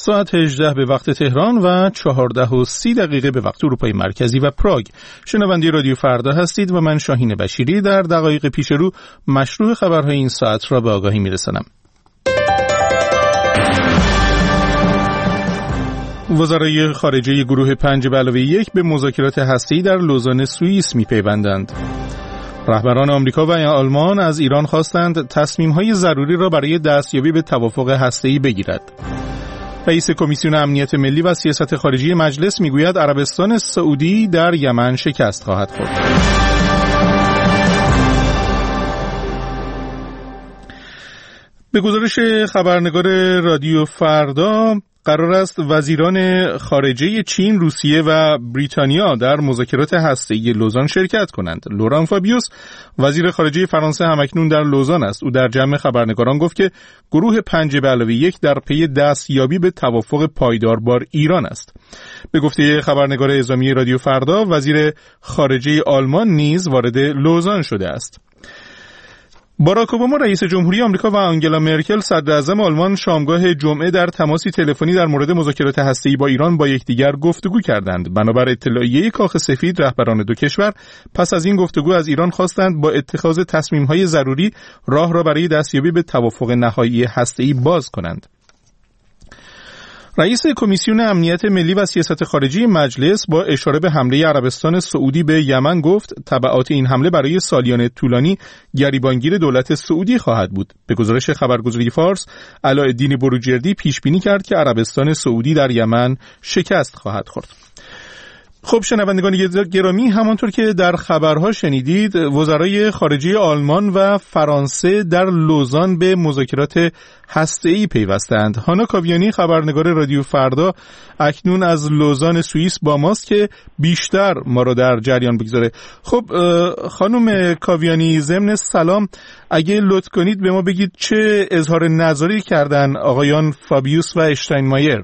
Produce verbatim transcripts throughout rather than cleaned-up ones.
ساعت هجده به وقت تهران و چهارده و سی دقیقه به وقت اروپای مرکزی و پراگ. شنونده رادیو فردا هستید و من شاهین بشیری در دقایق پیش رو مشروع خبرهای این ساعت را به آگاهی میرسانم. وزرای خارجه گروه پنج به علاوه یک به مذاکرات هسته‌ای در لوزان سوئیس می‌پیوندند. رهبران آمریکا و آلمان از ایران خواستند تصمیم‌های ضروری را برای دستیابی به توافق هسته‌ای بگیرد. رئیس کمیسیون امنیت ملی و سیاست خارجی مجلس میگوید عربستان سعودی در یمن شکست خواهد خورد. به گزارش خبرنگار رادیو فردا، قرار است وزیران خارجه چین، روسیه و بریتانیا در مذاکرات هسته‌ای لوزان شرکت کنند. لوران فابیوس، وزیر خارجه فرانسه، همکنون در لوزان است. او در جمع خبرنگاران گفت که گروه پنج به علاوه یک در پی دستیابی به توافق پایدار با ایران است. به گفته خبرنگار اعزامی رادیو فردا، وزیر خارجه آلمان نیز وارد لوزان شده است. باراک اوباما رئیس جمهوری آمریکا و آنگلا مرکل صدر اعظم آلمان شامگاه جمعه در تماسی تلفنی در مورد مذاکرات هسته‌ای با ایران با یکدیگر گفتگو کردند. بنابر اطلاعیه کاخ سفید، رهبران دو کشور پس از این گفتگو از ایران خواستند با اتخاذ تصمیم‌های ضروری راه را برای دستیابی به توافق نهایی هسته‌ای باز کنند. رئیس کمیسیون امنیت ملی و سیاست خارجی مجلس با اشاره به حمله عربستان سعودی به یمن گفت تبعات این حمله برای سالیان طولانی گریبانگیر دولت سعودی خواهد بود. به گزارش خبرگزاری فارس، علاءالدین بروجردی پیش بینی کرد که عربستان سعودی در یمن شکست خواهد خورد. خب شنوندگان گرامی، همانطور که در خبرها شنیدید، وزرای خارجه آلمان و فرانسه در لوزان به مذاکرات هسته‌ای پیوستند. هانا کاویانی، خبرنگار رادیو فردا، اکنون از لوزان سوئیس با ماست که بیشتر ما رو در جریان بگذاره. خب خانم کاویانی، ضمن سلام، اگه لطف کنید به ما بگید چه اظهار نظری کردن آقایان فابیوس و اشتاینمایر؟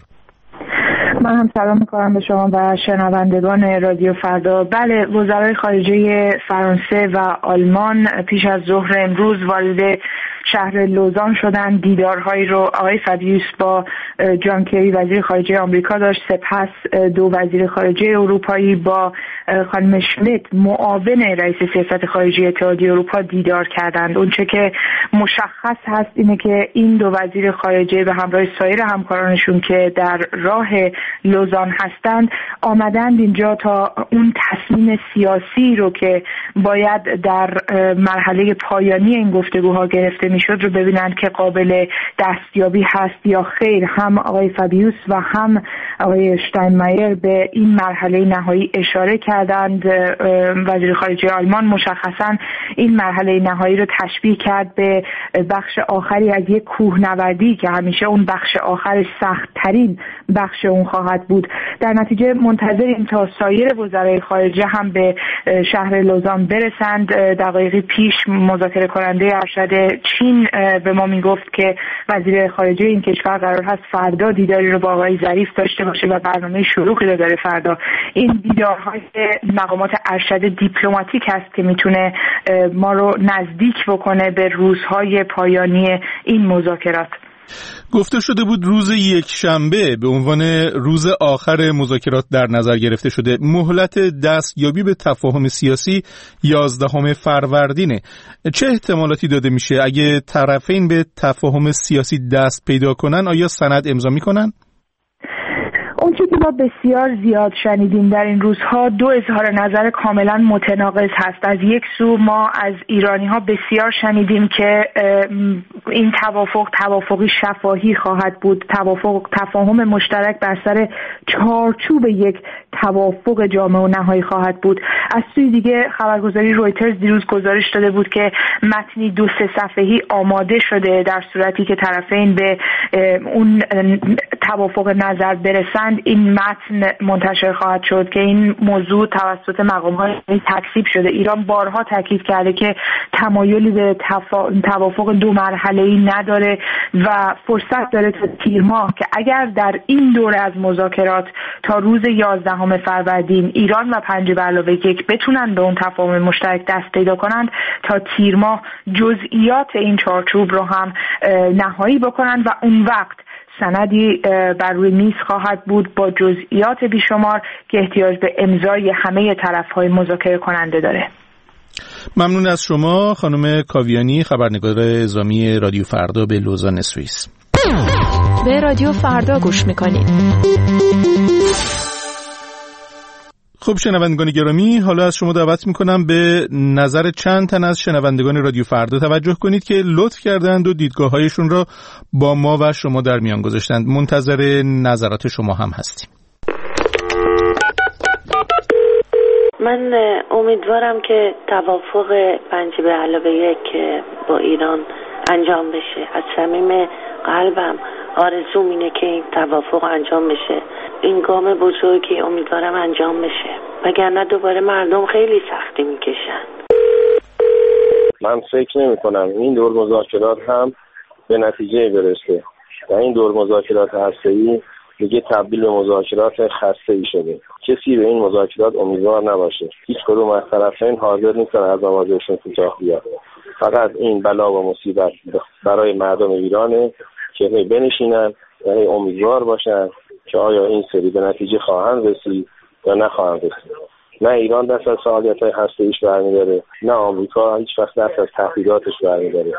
من هم سلام میکنم به شما و شنوندگان رادیو فردا. بله، وزرای خارجه فرانسه و آلمان پیش از ظهر امروز وارد شهر لوزان شدن. دیدارهایی رو آقای فابیوس با جان کری وزیر خارجه آمریکا داشت، سپس دو وزیر خارجه اروپایی با خانم شمیت معاون رئیس سیاست خارجی اتحادیه اروپا دیدار کردند. اونچه که مشخص هست اینه که این دو وزیر خارجه به همراه سایر همکارانشون که در راه لوزان هستند آمدند اینجا تا اون تصمیم سیاسی رو که باید در مرحله پایانی این گفتگوها گرفته میشد رو ببینند که قابل دستیابی هست یا خیر. هم آقای فابیوس و هم آقای اشتاینمایر به این مرحله نهایی اشاره کردند. وزیر خارجه آلمان مشخصا این مرحله نهایی رو تشبیه کرد به بخش آخری از یک کوهنوردی که همیشه اون بخش آخر سخت ترین بخش اون خواهد بود. در نتیجه منتظریم تا سایر وزرای خارجه هم به شهر لوزان برسند. دقایقی پیش مذاکره کننده ارشد چین به ما میگفت که وزیر خارجه این کشور قرار هست فردا دیداری رو با آقای ظریف داشته باشه و برنامه شلوغی رو داره فردا. این دیدارهای مقامات ارشد دیپلماتیک هست که میتونه ما رو نزدیک بکنه به روزهای پایانی این مذاکرات. گفته شده بود روز یک شنبه به عنوان روز آخر مذاکرات در نظر گرفته شده. مهلت دستیابی به تفاهم سیاسی یازدهم فروردینه. چه احتمالاتی داده میشه اگه طرفین به تفاهم سیاسی دست پیدا کنن؟ آیا سند امضا میکنن؟ اون چیزی که ما بسیار زیاد شنیدیم در این روزها دو اظهار نظر کاملا متناقض هست. از یک سو ما از ایرانی ها بسیار شنیدیم که این توافق توافقی شفاهی خواهد بود، توافق تفاهم مشترک بر سر چارچوب یک توافق جامع و نهایی خواهد بود. از سوی دیگه خبرگزاری رویترز دیروز گزارش داده بود که متنی دو سه صفحه‌ای آماده شده در صورتی که طرفین به اون توافق نظر برسند این متن منتشر خواهد شد که این موضوع توسط مقام‌های تکذیب شده. ایران بارها تاکید کرده که تمایلی به تفا... توافق دو مرحله‌ای نداره و فرصت داره تا تیر ماه که اگر در این دوره از مذاکرات تا روز یازدهم فروردین ایران و پنج به علاوه یک بتونن به اون تفاهم مشترک دست پیدا کنند تا تیر ماه جزئیات این چارچوب رو هم نهایی بکنن و اون وقت سندی بر روی میز خواهد بود با جزئیات بیشمار که احتیاج به امضای همه طرف‌های مذاکره کننده داره. ممنون از شما خانم کاویانی، خبرنگار اعزامی رادیو فردا به لوزان سوئیس. به رادیو فردا گوش میکنید. خب شنوندگان گرامی، حالا از شما دعوت میکنم به نظر چند تن از شنوندگان رادیو فردا توجه کنید که لطف کردند و دیدگاه‌هایشون را با ما و شما در میان گذاشتند. منتظر نظرات شما هم هستیم. من امیدوارم که توافق پنج به علاوه یک با ایران انجام بشه. از صمیم قلبم آرزوم اینه که این توافق انجام بشه. این گام بزرگی امیدوارم انجام بشه، وگرنه دوباره مردم خیلی سختی میکشن. من فکر نمی کنم این دور مذاکرات هم به نتیجه برسه و این دور مذاکرات هسته‌ای دیگه تبدیل به مذاکرات خسته‌ای شده. کسی به این مذاکرات امیدوار نباشه. هیچ کدوم از طرفین حاضر نیستن از مواجهشون کوتاه بیاد. فقط این بلا و مصیبت برای مردم ایرانه که بنشینن و امیدوار باشن که آیا این سری به نتیجه خواهند رسید یا نخواهند رسید. نه ایران دست از فعالیت‌های هسته‌ایش برمی‌داره، نه آمریکا هیچ وقت دست از تهدیداتش برمی‌داره.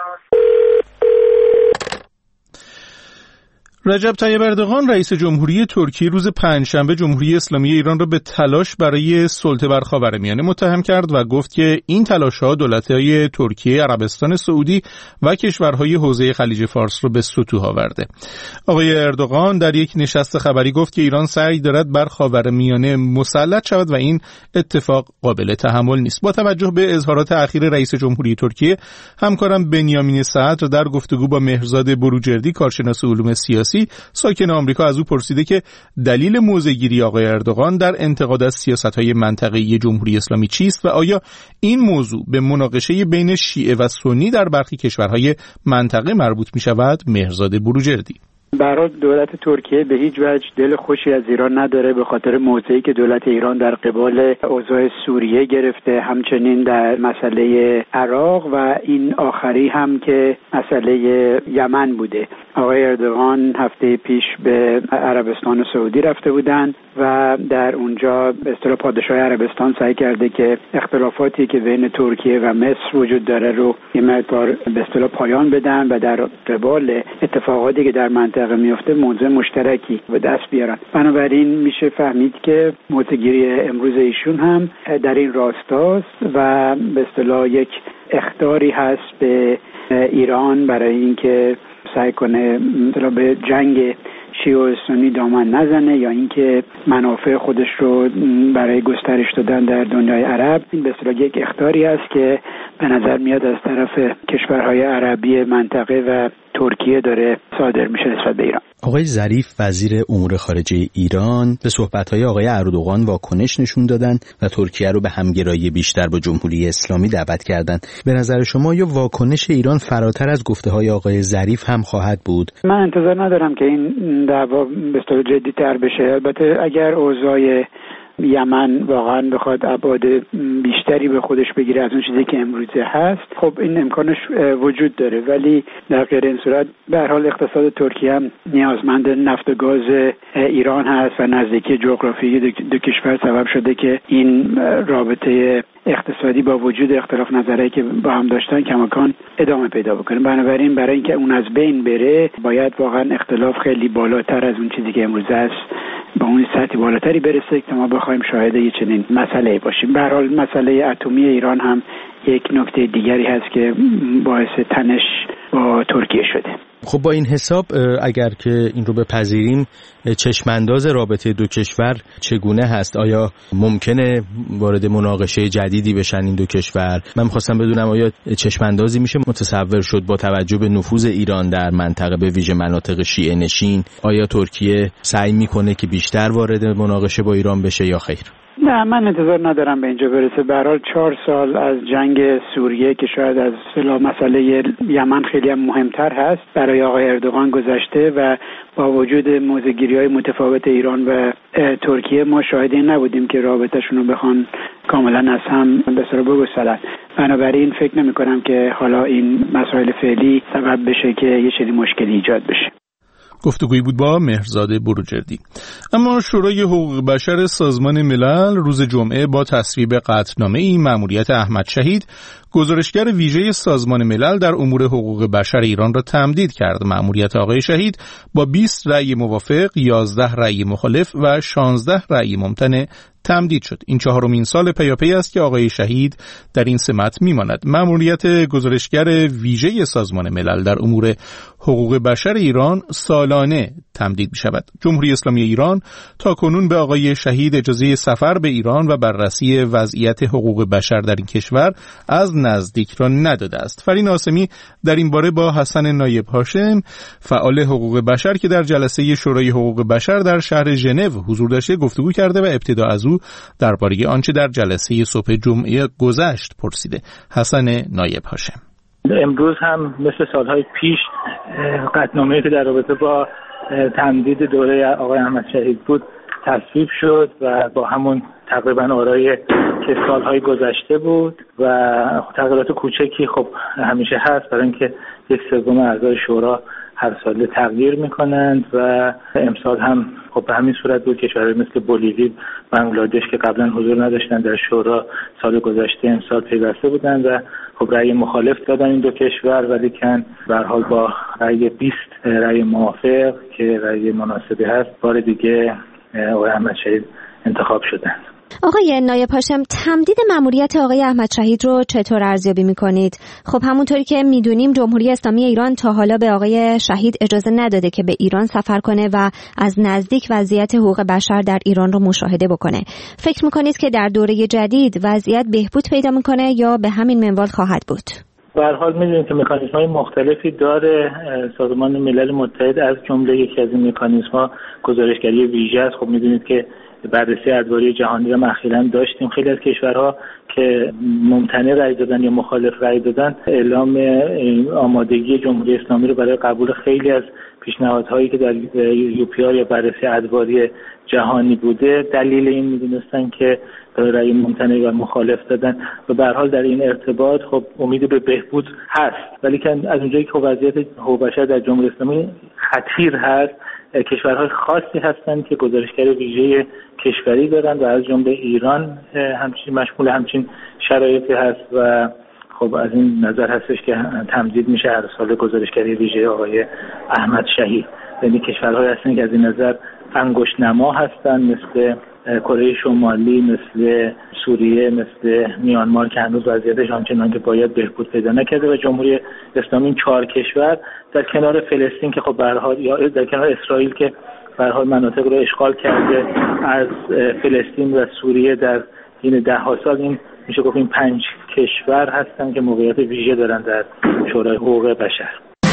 رجب طیب اردوغان رئیس جمهوری ترکیه روز پنجشنبه جمهوری اسلامی ایران را به تلاش برای سلطه بر خاورمیانه متهم کرد و گفت که این تلاش‌ها دولت‌های ترکیه، عربستان سعودی و کشورهای حوزه خلیج فارس را به سطوح آورده. آقای اردوغان در یک نشست خبری گفت که ایران سعی دارد بر خاورمیانه مسلط شود و این اتفاق قابل تحمل نیست. با توجه به اظهارات اخیر رئیس جمهوری ترکیه، همکارم بنیامین صدر در گفتگو با مهرزاد بروجردی کارشناس علوم سیاسی ساکن آمریکا از او پرسیده که دلیل موضع‌گیری آقای اردوغان در انتقاد از سیاست‌های منطقه‌ای جمهوری اسلامی چیست و آیا این موضوع به مناقشه بین شیعه و سنی در برخی کشورهای منطقه مربوط می‌شود؟ مهرزاد بروجردی: برای دولت ترکیه به هیچ وجه دل خوشی از ایران نداره، به خاطر موضعی که دولت ایران در قبال اوضاع سوریه گرفته، همچنین در مسئله عراق و این آخری هم که مسئله یمن بوده. آقای اردوغان هفته پیش به عربستان و سعودی رفته بودند و در اونجا به اصطلاح پادشاه عربستان سعی کرده که اختلافاتی که بین ترکیه و مصر وجود داره رو یه مقدار به اصطلاح پایان بدن و در قبال اتفاقاتی که در منطقه میفته موضع مشترکی به دست بیارن. بنابراین میشه فهمید که موضع‌گیری امروز ایشون هم در این راستاست و به اصطلاح یک اخطاری هست به ایران برای اینکه سعی کنه مثلا به جنگ شیعه و سنی دامن نزنه یا اینکه منافع خودش رو برای گسترش دادن در دنیای عرب. این به اصطلاح یک اخطاری است که به نظر میاد از طرف کشورهای عربی منطقه و ترکیه داره صادر میشه نسبت به ایران. آقای ظریف وزیر امور خارجه ایران به صحبت‌های آقای اردوغان واکنش نشون دادن و ترکیه رو به همگرایی بیشتر با جمهوری اسلامی دعوت کردند. به نظر شما یا واکنش ایران فراتر از گفته‌های آقای ظریف هم خواهد بود؟ من انتظار ندارم که این دعوا به اصطلاح جدی‌تر بشه. البته اگر اوضاع یمن واقعا بخواد ابعاد بیشتری به خودش بگیره از اون چیزی که امروزه هست، خب این امکانش وجود داره، ولی در غیر این صورت به هر حال اقتصاد ترکیه هم نیازمند نفت و گاز ایران هست و نزدیکی جغرافیایی دو, دو کشور سبب شده که این رابطه اقتصادی با وجود اختلاف نظری که با هم داشتن کماکان ادامه پیدا بکنه. بنابراین برای اینکه اون از بین بره باید واقعا اختلاف خیلی بالاتر از اون چیزی که امروزه است با اون سطح بالاتری برسه که ما بخوایم شاهد یه چنین مسئله باشیم. به هر حال مسئله اتمی ایران هم یک نکته دیگری هست که باعث تنش با ترکیه شده. خب با این حساب اگر که این رو بپذیریم، چشمانداز رابطه دو کشور چگونه هست؟ آیا ممکنه وارد مناقشه جدیدی بشن این دو کشور؟ من می‌خواستم بدونم آیا چشماندازی میشه متصور شد با توجه به نفوذ ایران در منطقه به ویژه مناطق شیعه نشین؟ آیا ترکیه سعی میکنه که بیشتر وارد مناقشه با ایران بشه یا خیر؟ نه، من انتظار ندارم به اینجا برسه. به هر حال چهار سال از جنگ سوریه که شاید از اصطلاح مسئله یمن خیلی هم مهمتر هست برای آقای اردوغان گذشته و با وجود موضع‌گیری‌های متفاوت ایران و ترکیه ما شاهد این نبودیم که رابطه‌شون رو بخوان کاملا از هم به سر بگسلن. بنابراین فکر نمی‌کنم که حالا این مسائل فعلی سبب بشه که یه چنین مشکلی ایجاد بشه. گفتگویی بود با مهرزاد بروجردی. اما شورای حقوق بشر سازمان ملل روز جمعه با تصویب قطعنامه‌ای مأموریت احمد شهید، گزارشگر ویژه سازمان ملل در امور حقوق بشر ایران را تمدید کرد. مأموریت آقای شهید با بیست رأی موافق، یازده رأی مخالف و شانزده رأی ممتنع تمدید شد. این چهارمین سال پیاپی است که آقای شهید در این سمت میماند. مأموریت گزارشگر ویژه سازمان ملل در امور حقوق بشر ایران سالانه تمدید می شود. جمهوری اسلامی ایران تا کنون به آقای شهید اجازه سفر به ایران و بررسی وضعیت حقوق بشر در این کشور از نزدیک را نداده است. فرین آسمی در این باره با حسن نایب هاشم، فعال حقوق بشر که در جلسه شورای حقوق بشر در شهر ژنو حضور داشته، گفتگو کرده و ابتدا از او درباره آنچه در جلسه صبح جمعه گذشت پرسیده. حسن نایب هاشم: امروز هم مثل سالهای پیش قطعنامه‌ای که در رابطه با تمدید دوره آقای احمد شهید بود تصویب شد و با همون تقریبا آرای که سالهای گذشته بود و تغییرات کوچکی خب همیشه هست، برای اینکه یک سوم اعضای شورا هر سال تغییر میکنند و امسال هم خب به همین صورت بود. کشورهای مثل بولیوی، بنگلادش که قبلا حضور نداشتن در شورا سال گذشته امسال پیوسته بودند و خب رأی مخالف دادن این دو کشور، ولی کن به هر حال با رأی بیست رأی موافق که رأی مناسبی هست بار دیگه آقای احمد شهید انتخاب شدند. آقای نایب هاشم، تمدید مأموریت آقای احمد شهید رو چطور ارزیابی می‌کنید؟ خب همونطوری که می‌دونیم جمهوری اسلامی ایران تا حالا به آقای شهید اجازه نداده که به ایران سفر کنه و از نزدیک وضعیت حقوق بشر در ایران رو مشاهده بکنه. فکر می‌کنید که در دوره جدید وضعیت بهبود پیدا می‌کنه یا به همین منوال خواهد بود؟ به هر حال می‌دونید که مکانیزم‌های مختلفی داره سازمان ملل متحد، از جمله یکی از این مکانیزم‌ها گزارشگری ویژه است. خب می‌دونید که بررسی ادواری جهانی رو اخیراً داشتیم. خیلی از کشورها که ممتنع رأی دادن یا مخالف رأی دادن اعلام آمادگی جمهوری اسلامی رو برای قبول خیلی از پیشنهادهایی که در یو پی آر یا بررسی ادواری جهانی بوده دلیل این می‌دونستن که رأی ممتنع و مخالف دادن و به هر حال در این ارتباط خب امید به بهبود هست، ولی که از اونجایی که وضعیت حقوق بشر در جمهوری اسلامی خطیر هست، کشورهای خاصی هستند که گزارشگر ویژه کشوری دارند و از جمله ایران همچین مشمول همچین شرایطی هست و خب از این نظر هستش که تمدید میشه هر سال گزارشگری ویژه آقای احمد شهید. یعنی کشورهای هستند که از این نظر انگشت نما هستند، مثل کره شمالی، مثل سوریه، مثل میانمار که هنوز وضعیتش آنچنان که باید بهبود پیدا نکرده و جمهوری اسلامی این چهار کشور در کنار فلسطین که خب به هر حال یا در کنار اسرائیل که به هر حال مناطق رو اشغال کرده از فلسطین و سوریه در این ده ها سال، این میشه گفت این پنج کشور هستن که موقعیت ویژه دارن در شورای حقوق بشر.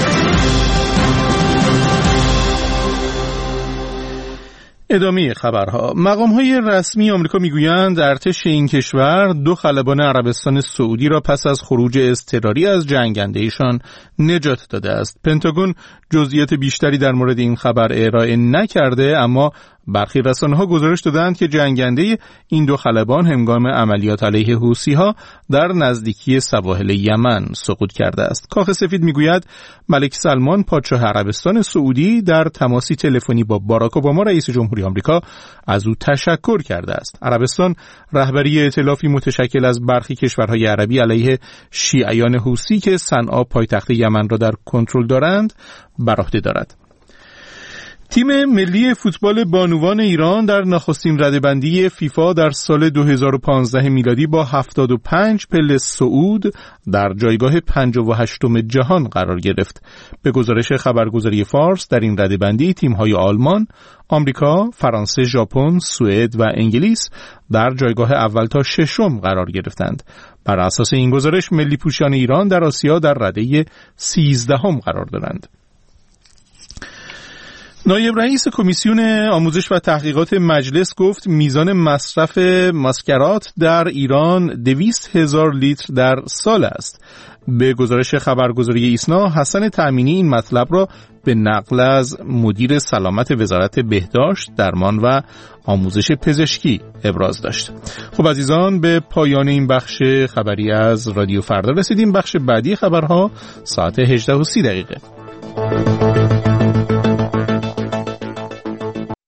ادامه خبرها. مقام‌های رسمی آمریکا میگویند ارتش این کشور دو خلبان عربستان سعودی را پس از خروج اضطراری از جنگنده‌ایشان نجات داده است. پنتاگون جزئیات بیشتری در مورد این خبر ارائه نکرده، اما برخی رسانه‌ها گزارش دادند که جنگنده این دو خلبان هنگام عملیات علیه حوثی‌ها در نزدیکی سواحل یمن سقوط کرده است. کاخ سفید میگوید ملک سلمان پادشاه عربستان سعودی در تماسی تلفنی با باراک اوباما رئیس جمهوری آمریکا از او تشکر کرده است. عربستان رهبری ائتلافی متشکل از برخی کشورهای عربی علیه شیعیان حوثی که صنعا پایتخت یمن را در کنترل دارند بر عهده دارد. تیم ملی فوتبال بانوان ایران در نخستین رده‌بندی فیفا در سال دو هزار و پانزده میلادی با هفتاد و پنج پله صعود در جایگاه پنجاه و هشتم جهان قرار گرفت. به گزارش خبرگزاری فارس در این رده‌بندی تیم‌های آلمان، آمریکا، فرانسه، ژاپن، سوئد و انگلیس در جایگاه اول تا ششم قرار گرفتند. بر اساس این گزارش ملی پوشان ایران در آسیا در رده سیزدهم قرار دارند. نایب رئیس کمیسیون آموزش و تحقیقات مجلس گفت میزان مصرف ماسکرات در ایران دویست هزار لیتر در سال است. به گزارش خبرگزاری ایسنا، حسن تأمینی این مطلب را به نقل از مدیر سلامت وزارت بهداشت، درمان و آموزش پزشکی ابراز داشت. خب عزیزان، به پایان این بخش خبری از رادیو فردا رسیدیم. بخش بعدی خبرها ساعت هجده و سی دقیقه.